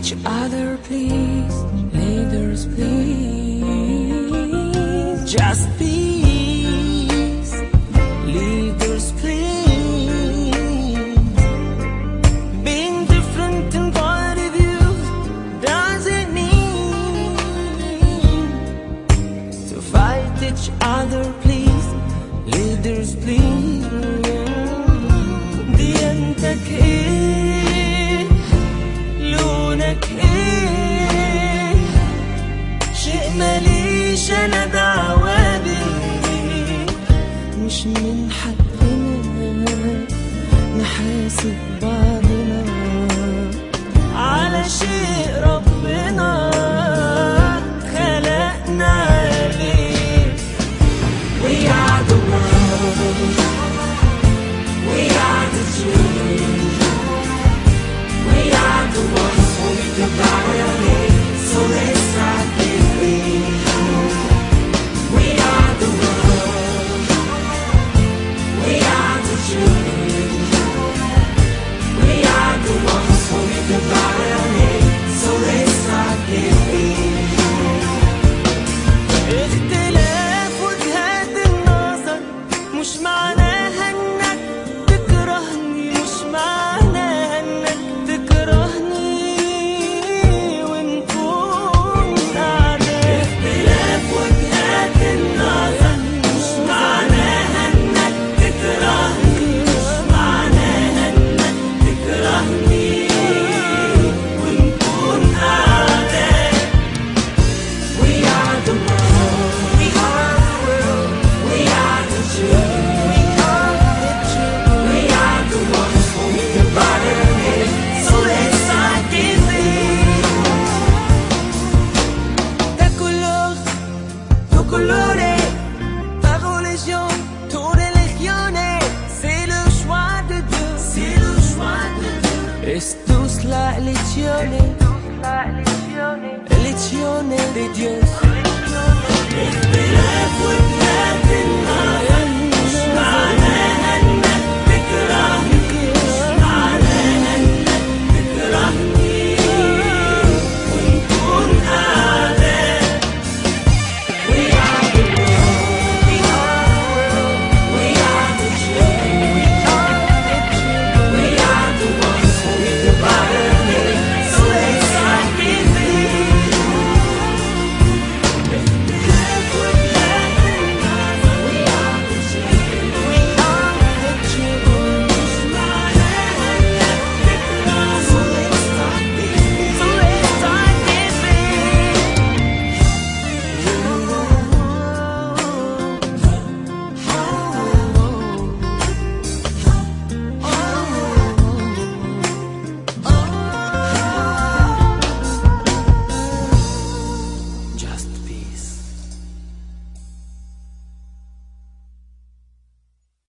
each other, please. Leaders, please. Just peace. Leaders, please. Being different in point of view doesn't mean to fight each other, please. Leaders, please. ديانتك ايه؟ لونك ايه؟ شيء ماليش انا دعوة بيه. مش من حقنا نحاسب بعضنا على شيء ربنا خلقنا عليه. We are the world. We are the children. We are the ones who make the body. So let's start living. We are the world. We are the children. We are the ones who make the body. So let's start living. اختلاف وجهات النظر مش معناها انك تكرهني، مش معناها انك تكرهني ونكون اعداء. اختلاف وجهات النظر مش معناها انك تكرهني، مش معناها انك تكرهني ونكون اعداء. We are the world. We are the world. We are the children. We are the children. We are the ones who make the body. So let's start giving. Ta couleur, ton coloré, ta religion, ton religion. C'est le choix de Dieu. C'est le choix de Dieu. Es tous la lezione. Lezione de Dios. اختلاف